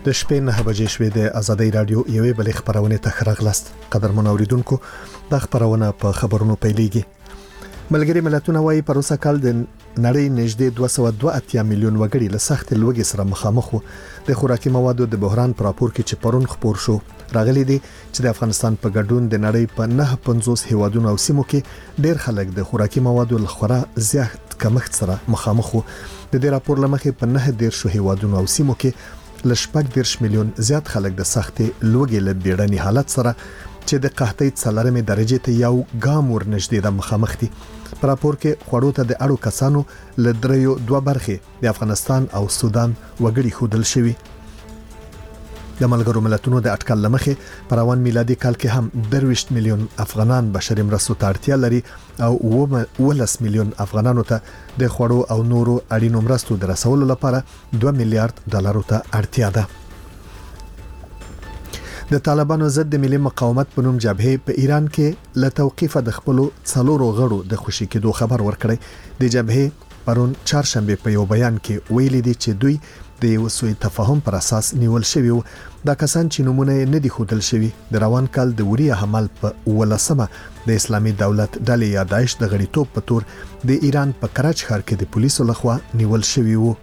د شپې 9 بجې شوې د ازادي رادیو یوې بلې خبرونه ته راغلاست. قدرمن اوریدونکو د خبرونه په خبرونو پیلېږي. ملګری ملتونه وايي په روسا کال د نړۍ نږدې 282 میلیون وګړي له سخت لوږې سره مخامخ وو. د خوراکي موادو د بحران پر راپور کې چې پرون خبر شو راغلي دي چې د افغانستان په ګډون د نړۍ په 950 هیوادونو او سیمو کې ډېر خلک د خوراکي موادو لخوا زیات کمښت سره مخامخ وو. د دې راپور لمخې په 9 هیوادونو او سیمو کې لشپږ 10 میلیون زیات خلک د سختې لوږې له بیړني حالت سره چې د قحطۍ 4 درجه ته یو ګام ورنږدې د مخامخ دي. په راپور کې خوړو ته د اړو کسانو له دریو دوه برخې د افغانستان او سودان وګړي خودل شوی. د ملګرو ملتونو د اټکل لمخې په روان میلادي کال کې هم 23 میلیون افغانان بشري مرستو ته اړتیا لري او 19 میلیون افغانانو ته د خوړو او نورو اړینو مرستو د رسولو لپاره 2 میلیارډ ډالرو ته اړتیا ده. د طالبانو ضد د ملي مقاومت په نوم جبهه په ایران کې له توقيفه د خپل څلورو غړو د خوشي کېدو خبر ورکړی. د جبهه پرون چهارشنبه په یو بیان کې ویلي دي چې دوی د یو سوء تفاهم پر اساس نیول شوی وو. دا کسان چې نمونه نه دي خودل شوی د روان کال د وریه حمل په ولسمه د اسلامي دولت ډلې یا داعش د غړیتوب په تور د ایران په کراچ ښار کې د پولیسو لخوا نیول شوی وو.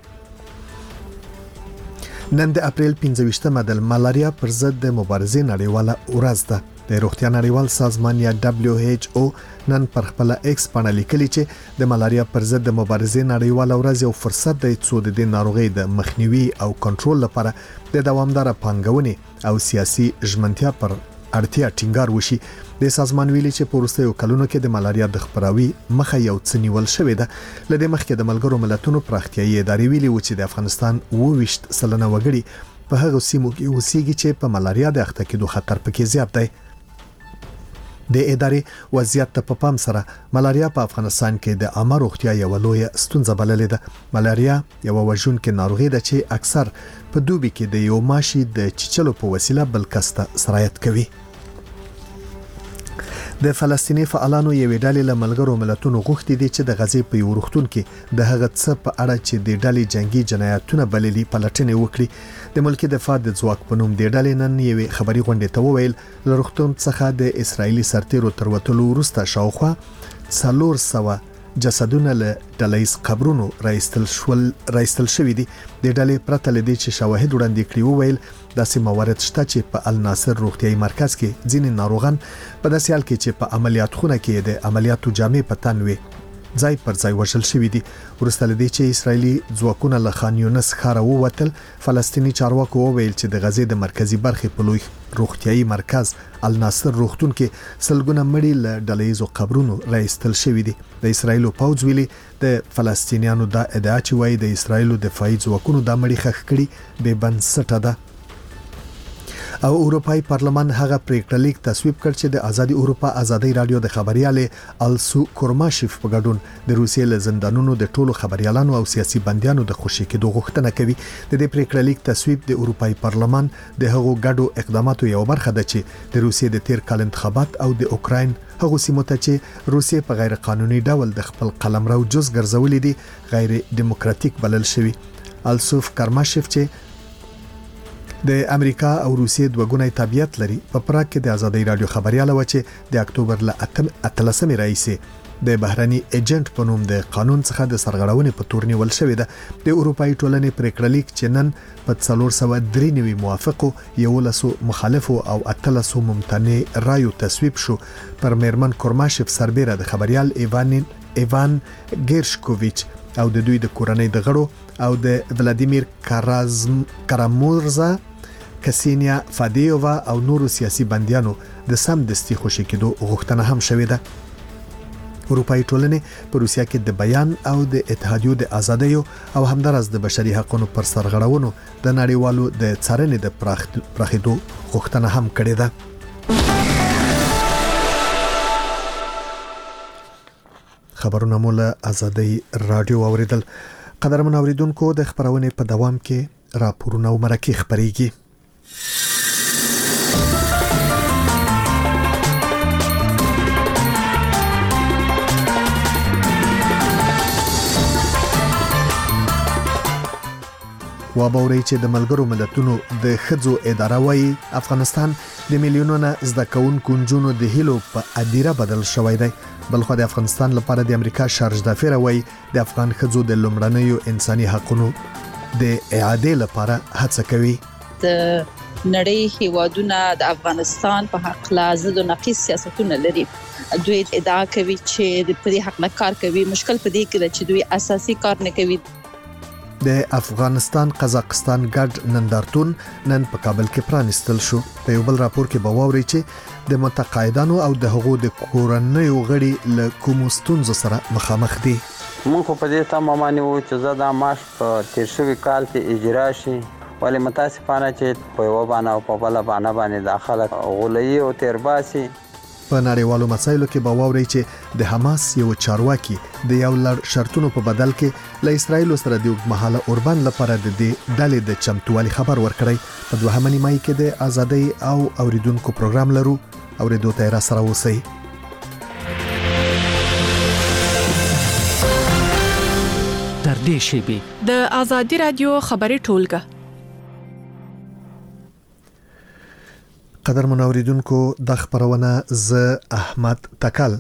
نن د اپریل 15مه د ملاریا پر ضد د مبارزې نړیواله ورځ ده. د روغتیا نړیوال سازمان یا WHO نن پر خپل ایکس باندې لیکلي چې د ملاریا پر ضد د مبارزې نړیواله ورځ یو فرصت دی چې د ناروغۍ د مخنیوي او کنټرول لپاره د دوامدار پانګونې او سیاسي ژمنتیا پر اړتیا ټینګار وشي. د سازمان ویلي چې په وروستیو کلونو کې د ملاریا د خپراوي مخه یو څه نیول شوې ده. لدې مخکې د ملګرو ملتونو پراختیایي ادارې ویلي و چې د افغانستان 22% وګړي په هغه سیمو کې اوسېږي چې په ملاریا د اخته کېدو خطر پکې زیات دی. د ادارې وضعیت ته په پام سره ملاریا په افغانستان کې د عامه روغتیا یو لوی ستونزه بللې ده. ملاریا یو وژونکې ناروغي ده چې اکثر په دوبي کې د یو ماشي د چیچلو په وسیله بل کس ته سرایت کوي. د فلسطیني فعالانو یوې ډلې له ملګرو ملتونو غوښتي دي چې د غزې په یو روغتون کې د هغه څه په اړه چې د ډلې جنگي جنایتونه بللي پلټنې وکړي. د ملکی دفاع د ځواک په نوم د ډلې نن یوې خبري غونډې ته وویل له روغتون څخه د اسرایلی سرتیرو تر وټلو وروسته شاوخوا 400 جسدونه له ډلهیز قبرونو راایستل شوی دي. د ډلې پرته لدی چې شواهد وړاندې کړي وویل داسې موارد شته چې په الناصر روغتيایي مرکز کې ځینې ناروغان په داسې حال کې چې په عملیات خونه کې د عملیاتو جامې په تن وي ځای پر ځای وژل شوی دي. ورسته لدی چې اسرایلی ځواکونه له خان یونس ښار ووتل. فلسطینی چارواکو وویل چې د غزې د مرکزی برخې په لوی روغتيایي مرکز الناصر روغتون کې سلګونه مړي له ډلهیزو قبرونو راایستل شوی دي. د اسرایلو پوځ ویلي د فلسطینیانو د ادعا چې وایي د اسرایلو دفاعي ځواکونو د مړي خښ کړي به بنسټه ده. او اروپای پارلمان هغه پریکړه لیک تصویب کړ چې د ازادي اروپا ازادي رادیو د خبرياله السو کورماشف په ګډون د روسیې له زندانونو د ټولو خبريالانو او سیاسي بنديانو د خوشي کېدو غوښتنه کوي. د دې پریکړه لیک تصویب د اروپای پارلمان د هغو ګډو اقداماتو یو برخه ده چې د روسیې د تیر کال انتخابات او د اوکراین هغه سیمو ته چې روسیې په غیر قانوني ډول د خپل قلمرو جز ګرځولې دي غیر دیموکراتیک بلل شوی. السوف کارماشف چې د امریکا او روسیې دوګونی تابعیت لري په پراګ کې د ازادي رادیو خبرياله و چې د اکتوبر ل 18 رئیس د بهرني ایجنټ په نوم د قانون څخه د سرغړونې په تور نیول شوې ده. د اروپאי ټولنې پریکړه لیک چې نن په 493 موافقو 11 مخالفو او 18 ممتنع رایو تصویب شو. پر میرمن کورماشف سربېره د خبريال ایوان ګیرشکوویچ او د دوی د کورنۍ د غړو او د ولادیمیر کارامورزا کسینیا فادیووا او نورو سیاسي بنديانو د سم دستي خوشي کېدو غوښتنه هم شوې ده. اروپאי ټولنې په روسیا کې د بیان او د اتحادیو د ازادۍ او همدارس د بشري حقوقو پر سرغړونو د نړیوالو د څارنې د پراخېدو غوښتنه هم کړې ده. خبرونه مولا ازادي رادیو اوریدل. قدرمن اوریدونکو د خبرونه په دوام کې راپورونه او مرکه خبريږي. وابوري چې د ملګرو ملتونو د خځو اداره وايي افغانستان د میلیونونو زده کوونکو نجونو د هیلو په ادیره بدل شوی دی. بلخو د افغانستان لپاره د امریکا شارج دافیر وايي د افغان خځو د لومړنیو انساني حقوقو د اعاده لپاره هڅه کوي. د نړۍ هیوادونه د افغانستان په حق لازم او نقیص سیاستونه لري. دوی ادعا کوي چې د پدې حق نه کار کوي. مشکل پدې کې چې دوی اساسي کار نه کوي. د افغانستان قزاقستان ګډ نندارتون نن په کابل کې پرانستل شو. په یو بل راپور کې باوري چې د متقاعدانو او د حقوقو د کورنیو غړي له کوم ستونزو سره مخامخ دي. موږ په دې تمه مانو چې زه د معاش په تیر شوی کال کې اجرا شي، ولی متاسفانه چې په یو باندې او په بل باندې داخله غولي او تیرباسي. په نړیوالو مسایلو کې باوري چې د حماس یو چارواکي د یو لړ شرطونو په بدل کې له اسرایل سره د اوږدمهاله اوربان لپاره د دې ډلې د چمتووالي خبر ورکړی. په دوهمه نیمایي کې د ازادۍ او اوریدونکو پروګرام لرو. اوریدو ته را سره اوسئ. تر دې شی د ازادي رادیو خبري ټولګه. قدر منوریدونکو د خبرونه ز احمد تکل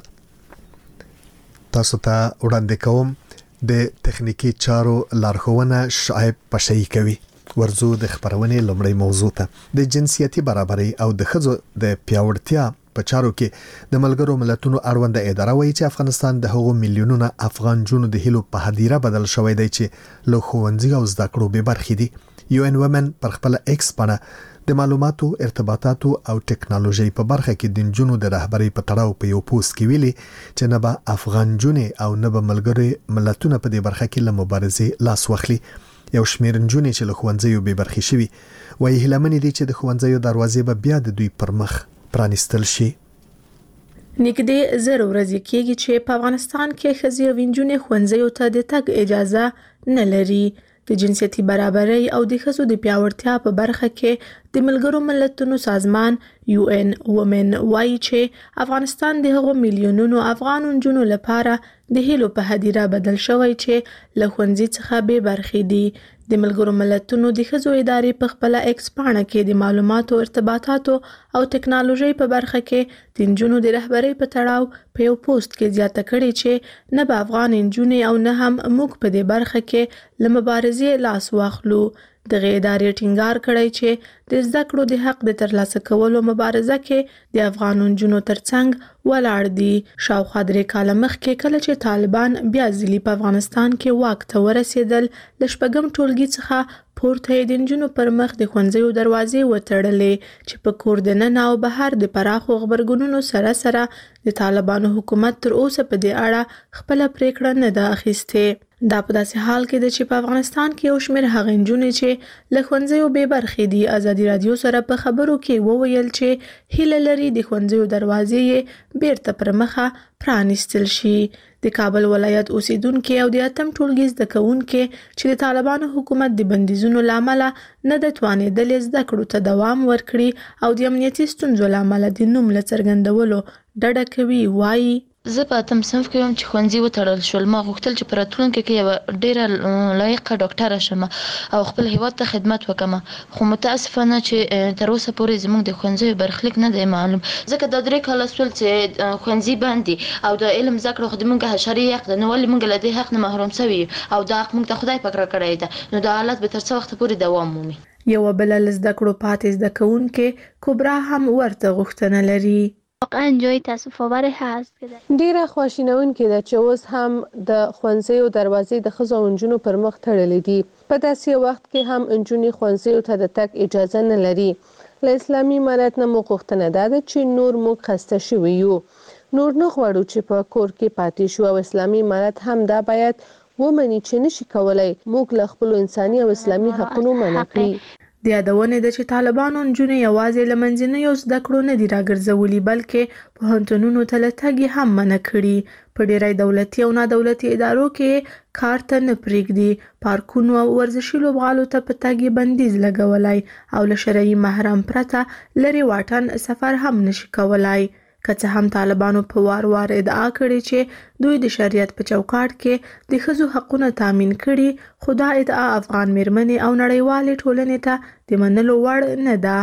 تاسو ته وړاندې کوم. د تخنیکی چارو لارښوونه شعیب پشئی کوي. ورزو د خبرونه لومړی موضوع ته د جنسيتي برابرۍ او د ښځو د پیاوړتیا په چارو کې د ملګرو ملتونو اړوند اداره وایي چې افغانستان د هغو میلیونونو افغان جنونو د هیلو په هدیره بدل شوی دی چې له ښوونځي او زده کړو به برخې دي. UN Women پر خپل ایکس باندې د معلوماتو، ارتباطاتو او ټکنالوژي په برخه کې د جنونو د رهبرۍ په تړاو په یو پوسټ کې ویلي چې نه به افغان جنې او نه به ملګري ملتونه په دې برخه کې له مبارزې لاس واخلي. یو شمېر جنې چې له ښوونځیو به برخې شوي وایي هیلمنې دي چې د ښوونځیو دروازې به بیا د دوی پر مخ پرانستل شي. نږدې 0 ورځې کېږي چې په افغانستان کې ښځې او نجونې ښوونځیو ته د تګ اجازه نه لري. د جنسيتي برابرۍ او د ښځو د پیاوړتیا په برخه کې د ملګرو ملتونو سازمان UN Women وايي چې افغانستان د هغو میلیونونو افغان نجونو لپاره د هیلو په هدیره بدل شوی چې له ښوونځي څخه به برخې دي. د ملګرو ملتونو د ښځو ادارې په خپل ایکس پاڼه کې د معلوماتو، ارتباطاتو او ټکنالوژي په برخه کې د نجونو د رهبرۍ په تړاو په یو پوسټ کې زیاته کړې چې نه به افغان نجونې او نه هم موږ په دې برخه کې له مبارزې لاس واخلو. دغه ادارې ټینګار کړی چې د زده کړو د حق د ترلاسه کولو مبارزه کې د افغان نجونو ترڅنګ ولاړ دي. شاوخوا 3 کاله مخکې کله چې طالبان بیا ځلې په افغانستان کې واک ته ورسېدل، له شپږم ټولګي څخه پورته د نجونو پر مخ د ښوونځیو دروازې وتړلې چې په کور دننه او بهر د پراخو خبرګونونو سره د طالبانو حکومت تر اوسه په دې اړه خپل پریکړه نه ده اخیستې. دا په داسې حال کې ده چې په افغانستان کې یو شمېر هغه نجونې چې له ښوونځیو بې برخې دي ازادي رادیو سره په خبرو کې وویل چې هیله لري د ښوونځیو دروازې یې بیرته پر مخه پرانستل شي. د کابل ولایت اوسیدونکو او د 8م ټولګي زده کوونکو چې د طالبانو حکومت د بندیزونو لامل نه د توانېدل زده کړو ته دوام ورکړي او د امنیتي ستونزو لامل د نوم لڅرګندولو ډډه کوي. وایي زه په 8م صنف کې وم چې ښوونځي وتړل شول. ما غوښتل چې په راتلونکي کې یوه ډېره لایقه ډاکټره شم او خپل هیواد ته خدمت وکړم، خو متاسفانه چې تر اوسه پورې زموږ د ښوونځیو برخلیک نه دی معلوم، ځکه دا 3 کاله شول چې ښوونځي بند دي او د علم زده کړه خو د موږ حشري حق ده، نو ولې موږ له دې حق نه محروم سوي او دا حق موږ ته خدای پاک راکړی ده، نو دا حالت به تر څه وخته پورې دوام مومي. یوه بله له زده کړو پاتې زده کوونکې کبرا هم ورته غوښتنه لري. واقعا جای تاسف آور هست که ډیره خواشینونکې ده چې اوس هم د ښوونځیو دروازې د ښځو او نجونو پر مخ تړلې دي. په داسې وخت کې هم نجونې ښوونځیو ته د تګ اجازه نه لري. له اسلامي امارت نه مو غوښتنه ده چې نور موږ خسته شوي یو، نور نه غواړو چې په کور کې پاتې شو او اسلامي امارت هم دا باید ومني چې نشي کولای موږ له خپلو انساني او اسلامي حقونو منع کړي. د یادونې ده چې طالبانو نجونې یوازې له منځنیو زده کړو نه دي راګرځولي بلکې پوهنتونونو ته له تګ یې هم منع کړي. په ډیری دولتي او نادولتي ادارو کې کار ته نه پرېږدي. پارکونو او ورزشي لوبغالو ته په تګ یې بندیز لګولی او له شرعي محرم پرته لرې واټن سفر هم نشي کولای. که څه هم طالبانو په وار ادعا کړې چې دوی د شریعت په چوکاټ کې د ښځو حقونه تامین کړي، خو دا ادعا افغان میرمنې او نړیوالې ټولنې ته د منلو وړ نه ده.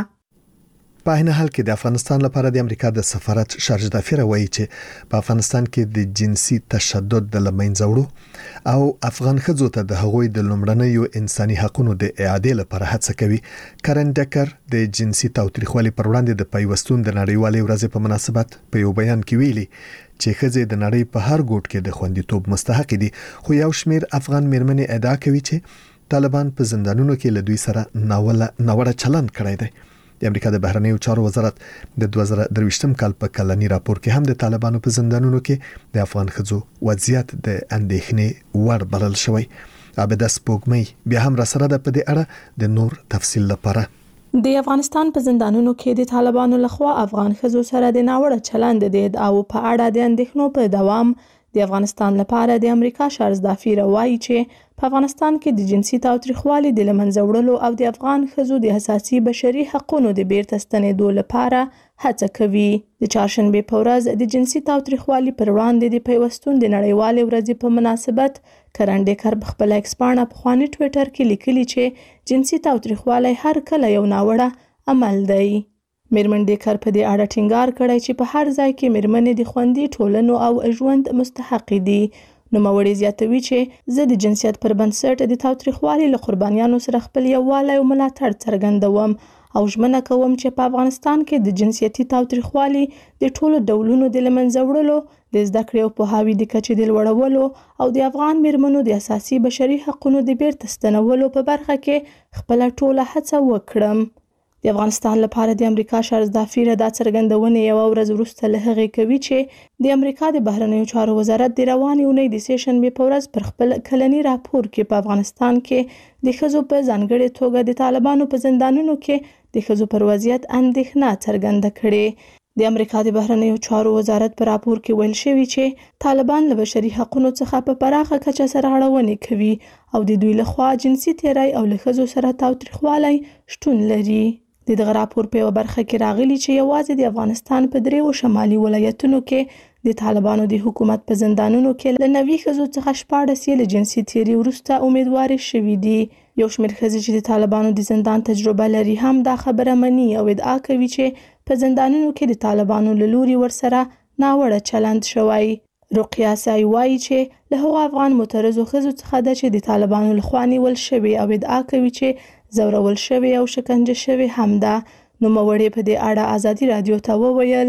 په هغه حال کې د افغانستان لپاره د امریکا د سفارت شارج دافیر وایي چې په افغانستان کې د جنسي تشدد د لمنځه وړو او افغان ښځو ته د هغوی د لومړنیو انساني حقوقو د اعادې لپاره هڅه کوي. کرن ډکر د جنسي تاوتریخوالي پر وړاندې د پیوستون د نړیوالې ورځې په مناسبت په یو بیان کې ویلي چې ښځې د نړۍ په هر ګوټ کې د خوندیتوب مستحق دي، خو یو شمېر افغان میرمنې ادعا کوي چې طالبان په زندانونو کې له دوی سره ناوړه چلند کړی دی. د امریکا د بهرنیو چارو وزارت د 2023م کال په کلنی راپور کې هم د طالبانو په زندانونو کې د افغان ښځو وضعیت د اندېښنې وړ بلل شوی. عابده سپوږمۍ بیا هم را سره ده په دې اړه د نور تفصیل لپاره. د افغانستان په زندانونو کې د طالبانو لخوا افغان ښځو سره د ناوړه چلند د ادعاو په اړه د اندېښنو په دوام د افغانستان لپاره د امریکا شارج دافیر وایي چې په افغانستان کې د جنسي تاوتریخوالي د لمنځه وړلو او د افغان ښځو د اساسي بشري حقوقو د بیرته ستنېدو لپاره هڅه کوي. د چهارشنبې په ورځ د جنسي تاوتریخوالي پر وړاندې د پیوستون د نړیوالې ورځې په مناسبت کرن ډکر په خپل ایکس پاڼه په خواني ټوئیټر کې لیکلي چې جنسي تاوتریخوالی هر کله یو ناوړه عمل دی. میرمن ډکر په دې اړه ټینګار کړی چې په هر ځای کې میرمنې د خوندي ټولنو او ژوند مستحق دي. نوموړی زیاتوي چې زه د جنسیت پر بنسټ د تاوتریخوالي له قربانیانو سره خپل یووالی او ملاتړ څرګندوم او ژمنه کوم چې په افغانستان کې د جنسیتي تاوتریخوالي د ټولو ډولونو د لمنځه وړلو، د زده کړې او پوهاوي د کچې د لوړولو او د افغان میرمنو د اساسي بشري حقوقو د بیرته ستنولو په برخه کې خپل ټوله هڅه وکړم. د افغانستان لپاره د امریکا شارج دافیر دا څرګندونه یو ورځ وروسته له هغې کوي چې د امریکا د بهرنیو چارو وزارت د روانې اونۍ د سېشنبې په ورځ پر خپل کلنی راپور کې په افغانستان کې د ښځو په ځانګړې توګه د طالبانو په زندانونو کې د ښځو پر وضعیت اندېښنه څرګنده کړې. د امریکا د بهرنیو چارو وزارت په راپور کې ویل شوی چې طالبان له بشري حقوقو څخه په پراخه کچه سرغړونې کوي او د دوی لخوا جنسي تیری او له ښځو سره تاوتریخوالی شتون لري. د دغه راپور په برخه کې راغلي چې یوازې د افغانستان په 3 شمالي ولایتونو کې د طالبانو د حکومت په زندانونو کې له 90 ښځو څخه 14 له جنسي تیری وروسته امیدواري شوي دي. یو شمېر ښځې چې د طالبانو د زندان تجربه لري هم دا خبره مني او ادعا کوي چې په زندانونو کې د طالبانو له لوري ورسره ناوړه چلند شوی. رقیه سای وایي چې له هغو افغان معترضو ښځو څخه ده چې د طالبانو لخوا نیول شوي او ادعا کوي چې زورول شوی او شکنجه شوی هم ده. نوموړی په دې اړه ازادي رادیو ته وویل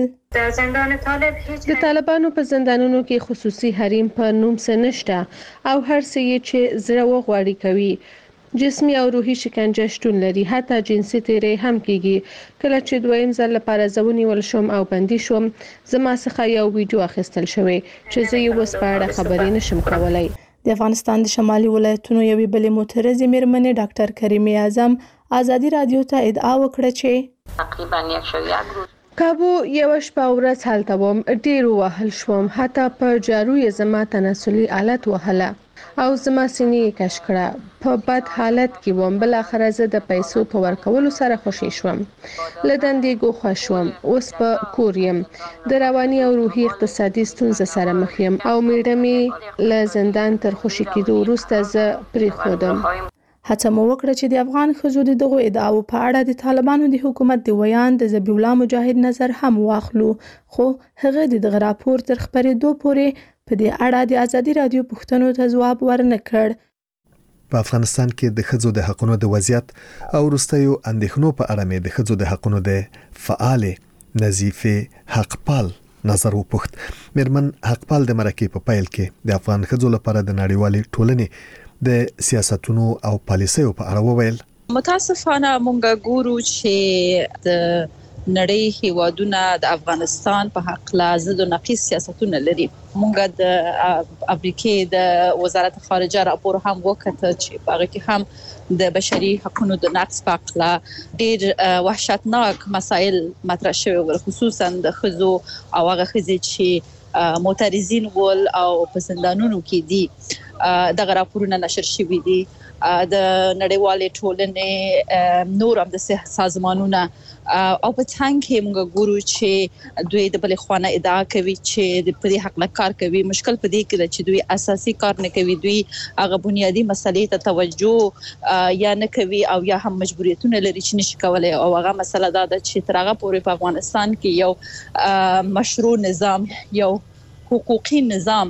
د طالبانو په زندانونو کې خصوصي حریم په نوم څه نشته او هر څه چې زړه وغواړي کوي. جسمي او روحي شکنجه شتون لري، حتی جنسي تیری هم کیږي. کله چې دویم ځل لپاره زه ونیول شوم او بندي شوم، زما څخه یو ویډیو اخیستل شوی چې زه یې اوس په اړه خبرې نشم کولای. د افغانستان د شمالي ولایتونو یوې بلې معترضې میرمنې ډاکټر کریمې اعظم ازادي رادیو ته ادعا وکړه چې تقریبا 101 روز کابو یو شپه ورځ هلته وم، ډیر وهل شوم، حتی په جارو یې زما تناسلي آلت وهله او زما سینې کش کړه. په بد حالت کې وم. بل اخر زه د پیسو په ورکولو سره خوشی شوم، له دندې ګوښه شوم. اوس په کور یم، د رواني او روحي اقتصادي ستونزې سره مخ یم او میړه مې له زندان تر خوشی کېدو وروسته زه پرېښودم. هڅه مو وکړه چې د افغان ښځو د دغو ادعاو په اړه د طالبانو د حکومت د ویان د ذبیح الله مجاهد نظر هم واخلو، خو هغه د دغه راپور تر خپرېدو پورې په دې اړه د ازادي رادیو پوښتنو ته ځواب ورنه کړ. په افغانستان کې د ښځو د حقوقو د وضعیت او وروستیو اندېښنو په اړه مې د ښځو د حقوقو د فعال نظیفه حقپال نظر وپوښت. میرمن حقپال د مرکې په پیل کې د افغان ښځو لپاره د نړیوالې ټولنې د سیاستونو او پالیسیو په اړه وویل. متاسفانه مونږ ګورو چې د نړۍ هیوادونه د افغانستان په حق لازم او نقیص سیاستونه لري. مونږ د امریکای د وزارت خارجه راپور هم وکړ چې هغه کې هم د بشري حقوقو د نقض په اړه ډېر وحشتناک مسایل مطرح شوي ول، خصوصا د ښځو او هغه ښځې چې معترضین ول او په زندانونو کې دي. دغه راپورونه نشر شوي دي د نړیوالې ټولنې نور هم د سازمانونو او په څنګه کې موږ ګورو چې دوی د بل خوانه ادعا کوي چې د پرې حق نه کار کوي. مشکل په دې کې چې دوی اساسي کار نه کوي، دوی هغه بنیادی مسلې ته توجه یا نه کوي او یا هم مجبوریتونه لري چې نشي کولای. او هغه مسله دا ده چې تر هغه پورې په افغانستان کې یو مشروع نظام، یو حقوقي نظام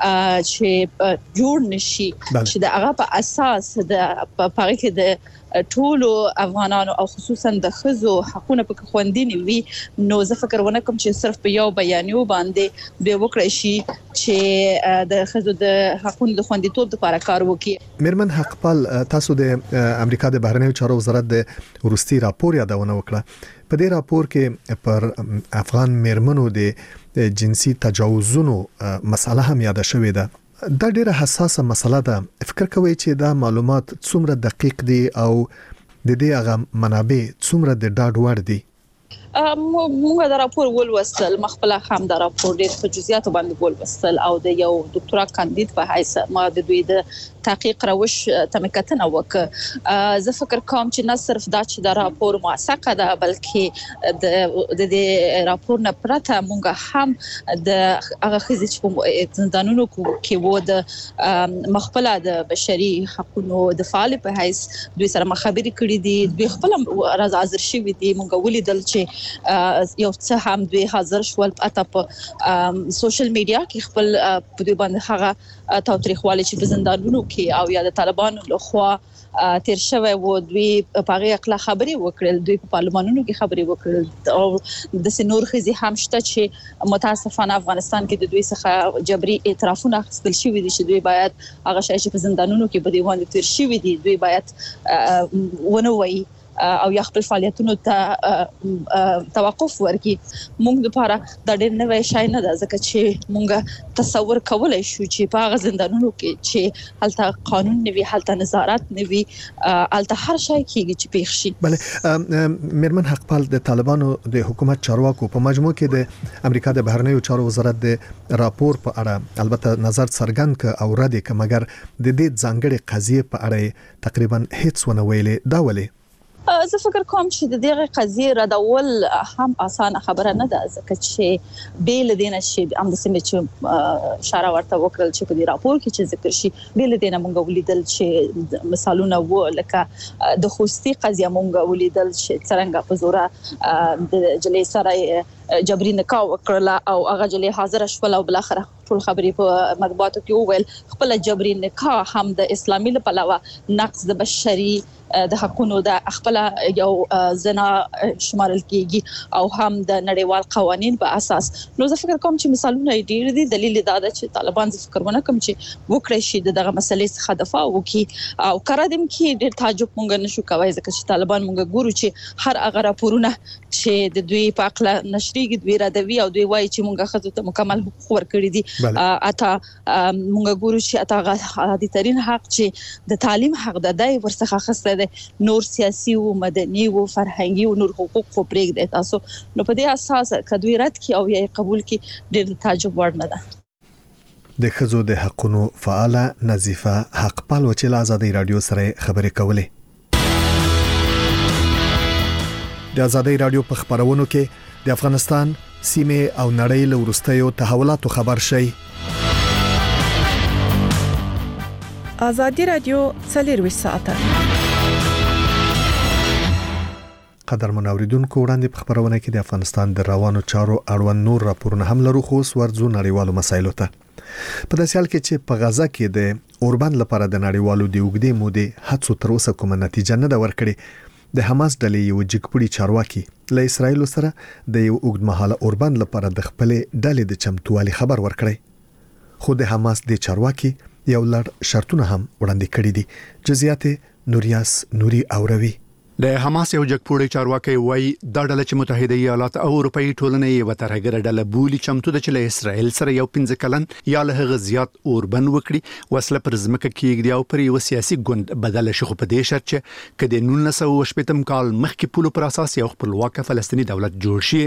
چې جوړ نشي چې د هغه په اساس د پاره کې د ټولو افغانانو او خصوصا د خزو حقونه په خوندینی وي، نو زه فکر ونه کوم چې صرف په یو بیانیو باندې به وکړي شي چې د خزو د حقونو د خوندیتوب لپاره کار وکړي. میرمن حقپال، تاسو د امریکا د بهرنیو چارو وزارت د ورستي راپور یادونه وکړه. په دې راپور کې پر افغان میرمنو د جنسي تجاوزونو مسله هم یاد شوې ده. دا ډیره حساسه مسله ده. فکر کوئ چې دا معلومات څومره دقیق دي او د دې هغه منابع څومره د ډاډ وړ دي؟ موږ دا راپور ولوستل، مخبل هم دا راپور ډېر په جزئیاتو باندې ولوستل او د یو ډاکټرا کاندید په حیث ما د دوی د تحقیق روش تمکتنه وکړه. زه فکر کوم چې نه صرف دا چې دا راپور موثقه ده، بلکې د دې راپور نه پرته موږ هم د هغه خزې چې په زندانونو کې وو د مخبل د بشري حقوقو د فعال په حیث دوی سره مخابري کړې دي، دوی خپل راز شوي دي. موږ ولیدل چې یو څه هم دوی حاضر شول په سوشل میډیا کې خپل په دوی باندې هغه تاوتریخوالی چې په زندانونو کې او یا د طالبانو لخوا تیر شوی وو، دوی په هغه اخلا خبري وکړل، دوی په پارلمانونو کې خبري وکړل او د سنور خزي هم شته چې متاسفانه افغانستان کې د دوی څخه جبري اعترافونه اخیستل شوی دي چې دوی باید هغه شای چې په زندانونو کې په دیوان تیر شوی دي دوی باید ونه وایي او یا خپل فعالیتونو ته توقف ورکړي. موږ لپاره دا ډېر نوې شای نه ده، ځکه چې موږ تصور کولای شو چې په هغه زندانونو کې چې هلته قانون نه وي، هلته نظارت نه وي، هلته هر شای کېږي چې پیښ شي. بله میرمن حقپال، د طالبانو د حکومت چارواکو په مجموع کې د امریکا د بهرنیو چارو وزارت د راپور په اړه البته نظر څرګند ک او رد ک، مګر د دې ځانګړي قضیه په اړه تقریبا هیڅ ونه ویلې. دا ولې؟ زه فکر کوم چې د دغه قضیه ردول هم اسانه خبره نه ده، ځکه چې بیل دینه شي هم د سیمه چې اشاره ورته وکړل چې په دې راپور کې چې ذکر شي، بیل دینه مونږ ولیدل چې مثالونه و لکه د خوستي قضیه مونږ ولیدل چې څنګه په زوره د جلې سره جبري نکاح وکړه او هغه جلې حاضر شول او بل اخر ټول خبرې په مطبوعاتو کې وویل خپل جبري نکاح هم د اسلامي لپاره نقض د بشري د حقونو د خپل یو زنا شمارل کیږي او هم د نړیوال قوانین په اساس. نو زه فکر کوم چې مثالونه ډیر دي. دلیل دا ده چې طالبان زه فکر ونه کوم چې وکړي شي دغه مسلې څخه دفاع وکړي او کارادم کې ډیر تعجب مونږ نشو کوي، ځکه چې طالبان مونږ ګورو چې هر هغه راپورونه چې د دوی په اړه نشریږي دوی ردوي او دوی وایي چې مونږ خزو ته مکمل حقوق ورکړي دي. اته مونږ ګورو چې اته عادي ترين حق چې د تعلیم حق د دای ورڅخه خسته نور سیاسي او مدني او فرهنګي او نور حقوق خو پرېږدي تاسو. نو په دې اساس کدوې رد کی او یا قبول کی ډېر تعجب وړ نه ده. د خزو د حقونو فعاله نظیفه حقپال وچل آزادۍ رادیو سره خبرې کولې. د آزادۍ رادیو په خبرونو کې د افغانستان سیمه او نړۍ له وروستیو تحولاتو خبر شي. آزادۍ رادیو 24 ساعته. قدر منوریدونکو وړاندې په خبرونه کې د افغانستان د روانو چارو اړوند نور راپورونه هم لرو، خو ورځو نړیوالو مسایلو ته. په داسې حال کې چې په غزا کې د اوربند لپاره د نړیوالو د اوږدې مودې هڅو تر اوسه کومه نتیجه نه ده ورکړې، د حماس ډلې یو جګپړي چارواکي له اسرایل سره د یو اوږدمهاله اوربند لپاره د خپل ډلې د چمتووالي خبر ورکړی، خو د حماس د چارواکي یو لړ شرطونه هم وړاندې کړي دي. جزئیات نوریاس نوري اوروي. د حماس یو جګپوړی چارواکي وایي دا ډله چې متحده ایالات او اروپאי ټولنې یو ترهګر ډله بولی چمتو د چله اسرائیل سره یو 15 کلن یا له غزيات اوربن وکړي وسله پر ځمکه کېږي او پر یو سیاسي ګوند بدل شي، خو په دې شرط چې کله 1980 کال مخکې پولو پر اساس یو خپلواک فلسطینی دولت جوړ شي.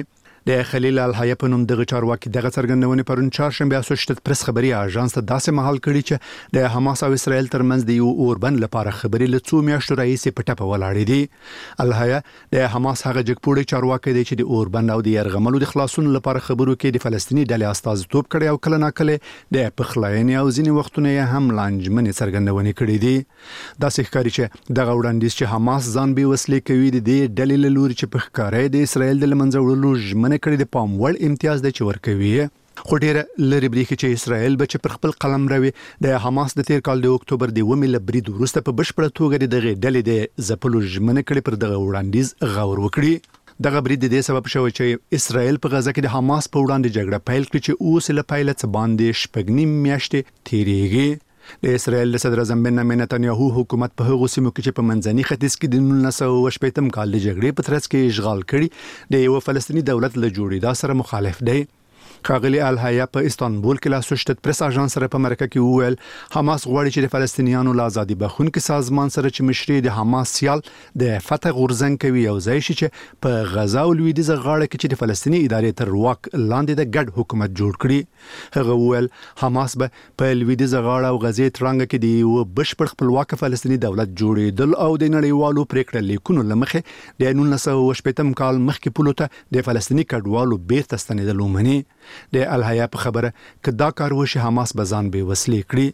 د خلیل الحیا په نوم دغه چارواکي دغه څرګندونه پرون چهارشنبه اسوسییټډ پریس خبري اژانس ته داسې مهال کړی چې د حماس او اسرائیل ترمنځ د یو اوربند لپاره خبري له څو میاشتو راهیسې په ټپه ولاړې دي. الحیا د حماس هغه جګپوړی چارواکي دی چې د اوربند او د يرغملو د خلاصون لپاره خبرو کې د فلسطیني ډلې استازیتوب کړی او کله ناکله د پخلاینې او ځینې وختونه هم لانجمنې څرګندونه کړې دي. دا ښکاري چې دغه وړاندیز چې حماس ځان به وسلې کوي د دې ډلې له لوري چې په ښکارې د اسرائیل د لمنځه وړلو ژمنه کړې د پام وړ امتیاز د چور کوي. خو ډیره لری بریخي چې اسرائیل به چې پر خپل قلم راوي د حماس د تیر کال د اکتوبر د 1 برید وروسته په بشپړه توګه د ډلې د زپلو ژمنه کړې پر دغه وړاندیز غور وکړي. دغه برید د دې سبب شوی چې اسرائیل په غزه کې د حماس په وړاندې جګړه پیل کړي چې اوس له پیله څخه باندې شپږنیم میاشتې تیریږي. د اسرائیل صدر اعظم بنیامین نتنیاهو حکومت په هغو سیمو کې چې په منځني ختیځ کې د 1980 کال د جګړې په ترڅ کې اشغال کړي د یو فلسطیني دولت له جوړېدا سره مخالف دی. ښاغلي الحیا په استانبول کې له اسوسییټډ پریس اژانس سره په مرکه کې وویل حماس غواړي چې د فلسطینیانو له ازادي بخښونکو سازمان سره چې مشري د حماس سیال د فتح غورځنګ کوي او ځای شي چې په غزا او لویدیځ غاړه کې چې د فلسطیني ادارې تر واک لاندې د ګډ حکومت جوړ کړي. هغه وویل حماس به په لویدیځ غاړه او غزې ترانګ کې د یو بشپړ خپلواک فلسطیني دولت جوړېدل او د نړیوالو پریکړه لیکونو لمخې د 1980 کال مخکې پولته د فلسطیني کډوالو بیرته ستنېدل ومني. د الحیا په خبره ک دا کار وشي حماس بزان به وسلې کړي.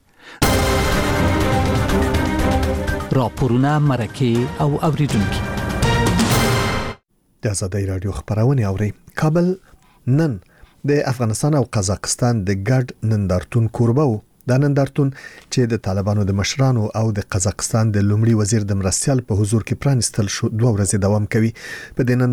راپورونه مرکه او اوریدونکو د آزادۍ رادیو خبرونه اوري. کابل نن د افغانستان او قزاقستان د ګډ نندارتون کوربه و. دا نندارتون چې د طالبانو د مشرانو او د قزاقستان د لومړي وزیر د مرستيال په حضور کې پرانستل شو 2 ورځې دوام کوي. په دې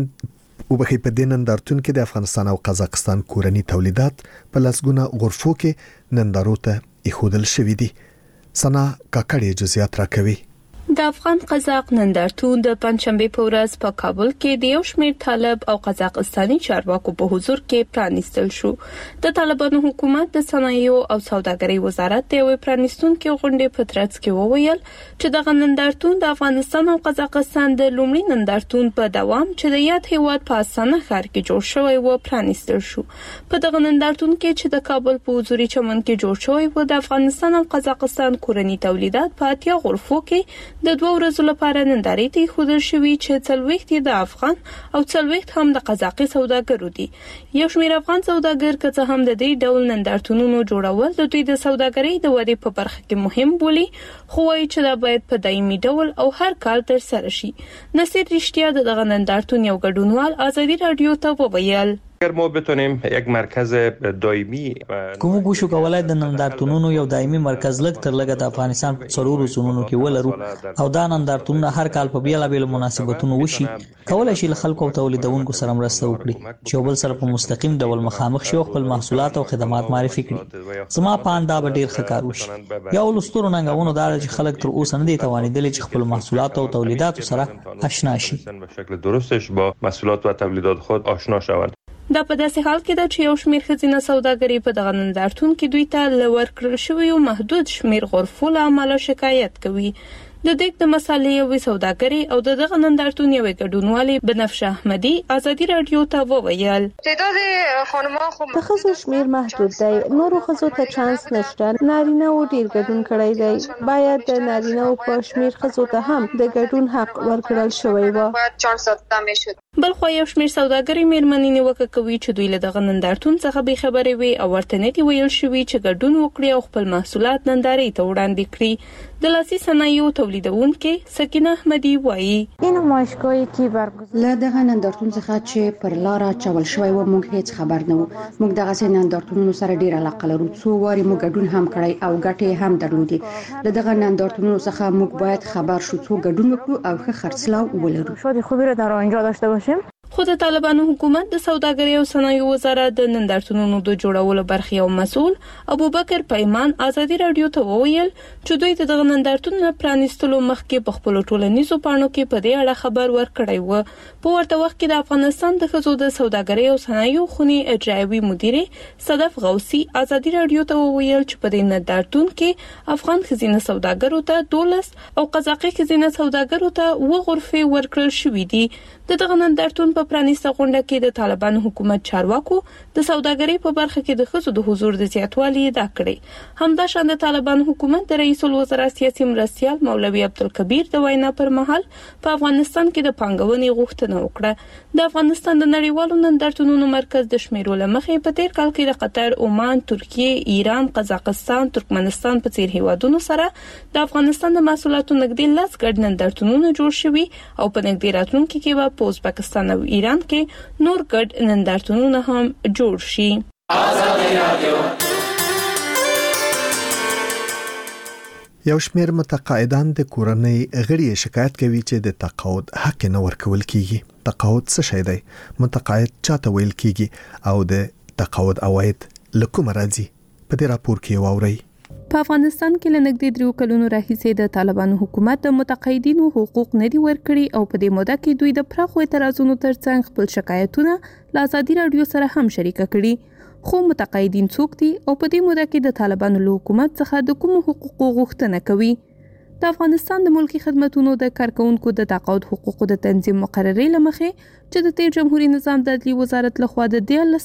نندارتون کې د افغانستان او قزاقستان کورنی تولیدات په لسګونه غرفو کې نندارو ته ایښودل شوې دي. سنا کاکړې جزئیات راکوي. د افغان قزاق نندارتون د پنځشنبه په ورځ په کابل کې د یو شمېر طالب او قزاقستاني چارواکو په حضور کې پرانستل شو. د طالبانو حکومت د صنایعو او سوداګرۍ وزارت د یو پرانستونکو غونډې په ترڅ کې وویل چې د نندارتون د افغانستان او قزاقستان د لومړي نندارتون په دوام چې د یاد هیواد په اسانه ښار کې جوړ شوی و پرانستل شو. په دغه نندارتون کې چې د کابل په حضوري چمن کې جوړ شوی و د افغانستان او قزاقستان کورنی تولیدات په 80 غرفو کې د 2 ورځې لپاره نندارې ته خودل شوی چې 40 د افغان او 40 هم د قزاقي سوداګرو دي. یو شمېر افغان سوداګر که هم د دې ډول نندارتونونو جوړول د دوی د سوداګرۍ د ودې په برخه کې مهم بولي، خو وايي چې دا باید په دایمي ډول او هر کال ترسره شي. نصیر رښتیا دغه نندارتون یو ګډونوال آزادی رادیو ته وویل اگر ما بتونیم یک مرکز دائمی کوم کوشش کولای د نندارتونونو یو دایمي مرکز لګ تر لګ د افغانستان په څلورو زونونو کې ولرو او دا نندارتونونه هر کال په بیلابېلو مناسبتونو وشي، کولای شي خلکو او تولیدونکو سره مرسته وکړي چې بل سره په مستقیم ډول مخامخ شي او خپل محصولات او خدمات معرفي کړي. زما په اند دا به ډیر ښه کار وشي. یو لستور ننګونو دا چې خلک تر اوسه نه دي توانیدل چې خپل محصولات او تولیدات سره آشنا شي، به شکل درستش با محصولات و تولیدات خود آشنا شوند. دا په داسې حال کې ده چې یو شمېر ښځینه سوداګري په دغه نندارتون کې دوی ته لور کړل شوی او محدود شمېر غرفو له امله شکایت کوي. د دیګ د مسالې او سوداګري او دغه نندارتون یو ګډونوالي بنفشه احمدي آزادی رادیو ته وویل تعداد خانم‌ها خو د ښځو شمیر محدود دی، نورو ښځو ته چانس نشته. نارینه و ډیر ګډون کړی دی، باید د نارینه و په شمیر ښځو ته هم د ګډون حق ورکړل شوی و. بل خو یو شمیر سوداګري میرمنې نیوکه کوي چې دوی له دغه نندارتون څخه به خبرې وي او ورته نه دی ویل شوی چې ګډون وکړي او خپل محصولات نندارې ته وړاندې کړي. د لاسي صنایعو تولیدونکو سکینه احمدي وایي این نمایشگاهی که برگزار له دغه نندارتون څخه چې پر لار چول شوی و موږ هیڅ خبر نه وو. موږ دغه نندارتونونو سره ډیر علاقه لرو، څو واري موږ ګډون هم کړی او ګټې هم درلودي. له دغه نندارتونونو څخه موږ باید خبر شو، څو ګډون وکړو او ښه خرڅلاو ولرو. شاید خوبی را در آنجا داشته باشیم. خو د طالبانو حکومت د سوداګرۍ او صنایعو وزارت د نندارتونونو د جوړولو برخې او مسؤل ابوبکر پیمان آزادی رادیو ته وویل چې دوی د دغه نندارتونونو پرانیستلو مخکې په خپل ټولنیزو پاڼو کې په دې اړه خبر ورکړی و. په ورته وخت کې د افغانستان د ښځو د سوداګرۍ او صنایعو خونې اجرایوي مدیره صدف غوثي آزادی رادیو ته وویل چې په دې نندارتون کې افغان ښځینه سوداګرو ته 12 او قزاقي ښځینه سوداګرو ته 2 غرفې ورکړل شوې دي. دغه نندارتون په په پرانیسته غونډه کې د طالبانو حکومت چارواکو د سوداګرۍ په برخه کې د ښځو د حضور د زیاتوالي ادعا کړې. همداشان د طالبانو حکومت د رئیس الوزرا سیاسي مرستیال مولوي عبدالکبیر د وینا پر مهال په افغانستان کې د پانګونې غوښتنه وکړه. د افغانستان د نړیوالو نندارتونونو مرکز د شمیرو لمخې په تیر کال کې د قطر، عمان، ترکیه، ایران، قزاقستان، ترکمنستان په څیر هیوادونو سره د افغانستان د محصولاتو نږدې 10 ګډ نندارتونونه جوړ شوي او په نږدې راتلونکي کې به په ازبکستان او ایران کې نور ګډ نندارتونونه هم جوړ شي. یو شمېر متقاعدان د کورنۍ غړي شکایت کوي چې د تقاعد حق نه ورکول کیږي. تقاعد څه شی دی؟ متقاعد چاته ویل کیږي او د تقاعد عواید لکه مرضی په دې راپور کې واوري. په افغانستان کې لنګدې 3 کلونو راهیسې د طالبانو حکومت د متقاعدینو حقوق نه دی ورکړي او په دې موده کې دوی د پراخو اعتراضونو ترڅنګ خپل شکایتونه له ازادي رادیو سره هم شریک کړي. خو متقاعدین څوک دي او په دې موده کې د طالبانو له حکومت څخه د کوم حقوقو غوښتنه کوي؟ د افغانستان د ملکی خدماتو د کارکونکو د تقاعد حقوقو د تنظیم مقررې لمخې چې د تیر جمهوریت نظام د عدلي وزارت لخوا د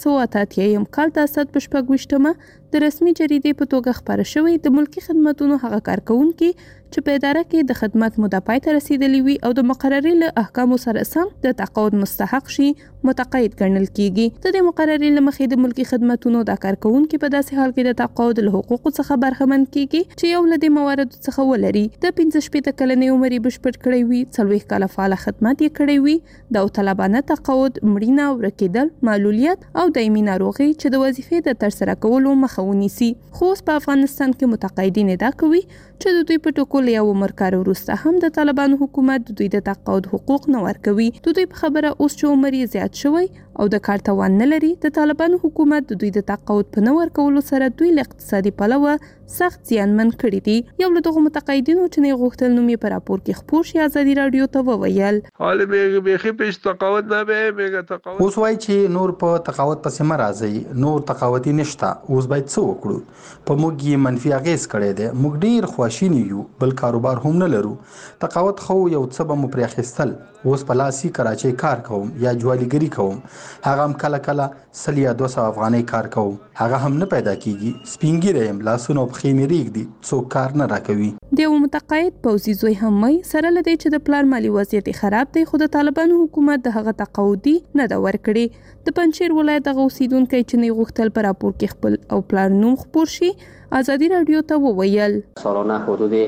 1988 کال د اسد په 28مه د رسمي جریدې په توګه خبره شوې د ملکی خدماتو هغه کارکونکو چې په اداره کې د خدمات موده پای ته رسیدلی وي او د مقررې له احکامو سره سم د تقاعد مستحق شي متقاعد ګڼل کیږي. د دې مقررې لمخې د ملکی خدماتو د کارکونکو په داسې حال کې د تقاعد له حقوقو څخه برخمن کیږي چې یو له دې موارد څخه ولري د 15 کلنې عمر بشپړ کړی وي، 40 کاله فعال خدمات یې کړی وي، د طالبانه تقاعد، مړینه، ورکیدل، معلولیت او دایمي ناروغي چې د وظیفې د ترسره کولو مخه ونیسي. خو په افغانستان کې متقاعدین ادعا کوي چې د دوی په ټاکلو یو عمر کار وروسته هم د طالبانو حکومت د دوی د تقاعد حقوق نه ورکوي. د دوی په خبره اوس چې عمر یې زیات شوی او د کار توان نه لري، د طالبانو حکومت د دوی د تقاعد په نه ورکولو سره دوی له اقتصادي پلوه سخت زیانمن کړي دي. یو له دغه متقاعدینو چې نه غوښتل نوم یې په راپور کې خپور شي ازادي رادیو ته وویل حال به پیش تقاعد نه به تقاعد اوس وای چې نور په تقاعد پسې مرزي، نور تقاعدي نشته، اوس باید څه وکړو؟ په موږ یې منفي اغیز کړی دی، موږ ډیر خواشینی یو، بل کاروبار هم نه لرو. تقاعد خو یو څه به مو پرې اخیستل، اوس په لاسي کراچۍ کار کوم یا جوالیګری کوم، هغه هم کله کله 100 یا 200 افغانۍ کار کوم، هغه هم نه پیدا کیږي. سپینګری هم لاسونه په خېمې ریږدي، څوک کار نه راکوي. د یو متقاعد پوځي زوی هم وایي سره لدی چې د پلان مالی وضعیت خراب دی، خو د طالبانو حکومت د هغه تقاعدي نه دا ورکړي. د پنځیر ولایت د اوسیدونکو چې نه غوښتل پر راپور کې خپل او پلان نوم خپور شي ازادي رادیو ته وویل سالانه حدود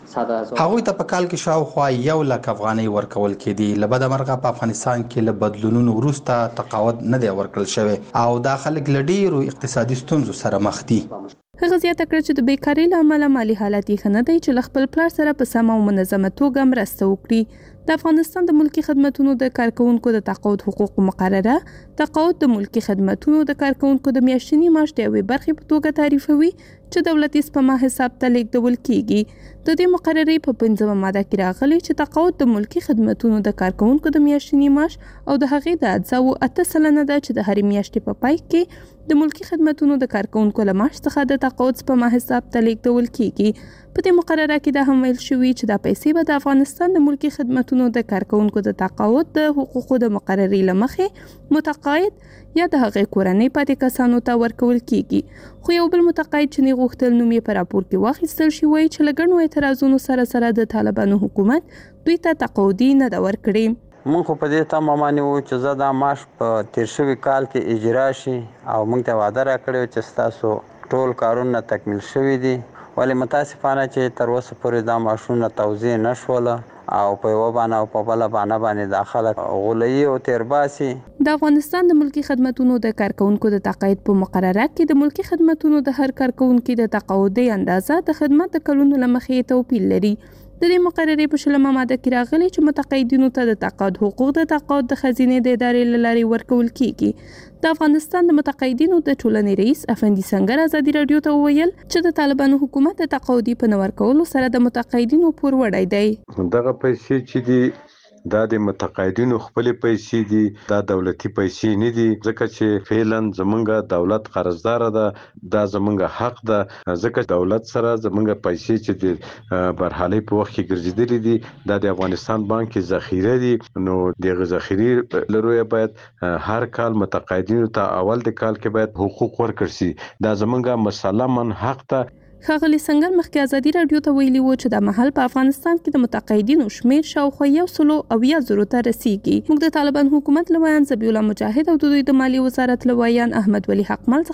هغوی ته په کال کې شاوخوا 1 لک افغانۍ ورکول کېدي. له بده مرغه په افغانستان کې له بدلونونو وروسته تقاعد نه دی ورکړل شوی او دا خلک له ډیرو اقتصادي ستونزو سره مخ دي. هغه زیاته کړه چې د بیکارۍ له امله مالی حالت یې ښه نه دی چې له خپل پلار سره په سمه او منظمه توګه مرسته وکړي. د افغانستان د ملکی خدماتو د کارکونکو د تقاعد حقوق مقرره تقاعد د ملکی خدماتو د کارکونکو د میاشتني معاش د یوې برخې په توګه تعریفوي چې دولتي سپما حساب ته لیږدول کیږي. د دې مقررې په 15مه ماده کې راغلي چې تقاعد د ملکی خدماتو د کارکونکو د میاشتني معاش او د هغې د اجزاو 8% ده چې د هرې میاشتې په پای کې د ملکی خدماتو د کارکونکو له معاش څخه د تقاعد سپما حساب ته لیږدول کیږي. په دې مقرره کې دا هم ویل شوی چې دا پیسې به د افغانستان د ملکی خدماتو د کارکونکو د تقاعد د حقوقو د مقررې لمخې متقاعد یا د هغې کورنۍ پاتې کسانو ته ورکول کیږي. خو یو بل متقاعد چې نه غوښتل نوم یې په راپور کې واخیستل شي وایي چې له ګڼو اعتراضونو سره د طالبانو حکومت دوی ته تقاعدي نه ده ورکړې. مونږ خو په دې تمه باندې وو چې زه دا معاش په تیر شوي کال کې اجرا شي او مونږ ته وعده راکړې چې ستاسو ټول کارونه تکمیل شوي دي، ولې متاسفانه چې تر اوسه پورې دا معاشونه توزیع نه شوله او په یوه بانه او په بله بانه باندې دا خلک غولوي او تیرباسي. د افغانستان د ملکی خدماتو د کارکونکو د تقاعد په مقرره کې د ملکی خدماتو د هر کارکونکو د تقاعدي اندازه د خدمت د کلونو لمخې توپیر لري. د دې مقررې په 20مه ماده کې راغلي چې متقاعدینو ته د تقاعد حقوق د تقاعد د خزینې د ادارې له لارې ورکول کیږي. د افغانستان د متقاعدینو د ټولنې رئیس افندي سنگر ازادي رادیو ته وویل چې د طالبانو حکومت د تقاعدي په نه ورکولو سره د متقاعدینو پور وړی دی. دغه پیسې چې دي دا د متقاعدینو خپل پیسې دي، دا دولتي پیسې نه دي، ځکه چې فعلا زمونږ دولت قرضدار ده، دا زمونږ حق ده، ځکه دولت سره زمونږ پیسې چې د برحالي په وخت کې ګرځېدلې دي دا د افغانستان بانک کې ذخیره دي. نو د ذخیره لروي باید هر کال متقاعدینو ته اول د کال کې باید حقوق ورکړي شي. دا زمونږ مسلمن حق ته. ښاغلي سنگر مخکې ازادي رادیو ته ویلي وو چې د محل په افغانستان کې د متقاعدینو شمیر شاوخوا 100 ته رسیدي. موږ د طالبان حکومت لویان ذبیح الله مجاهد او د دوی د مالیې وزارت لویان احمد ولی حقمل